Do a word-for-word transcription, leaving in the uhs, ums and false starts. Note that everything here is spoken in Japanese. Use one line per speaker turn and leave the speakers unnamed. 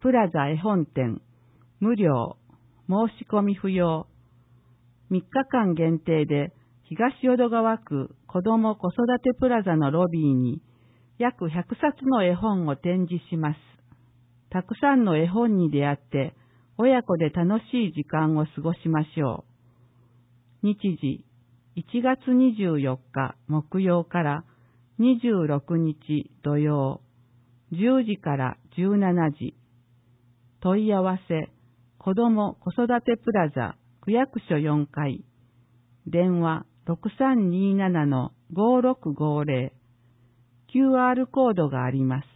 プラザ絵本展、無料、申し込み不要。みっかかん限定で東淀川区子ども子育てプラザのロビーに約ひゃくさつの絵本を展示します。たくさんの絵本に出会って親子で楽しい時間を過ごしましょう。日時、いちがつにじゅうよっか木曜からにじゅうろくにち土曜、じゅうじからじゅうしちじ。問い合わせ、子ども子育てプラザ区役所よんかい、電話 ろくさんにーななのごろくごぜろ、キューアール コードがあります。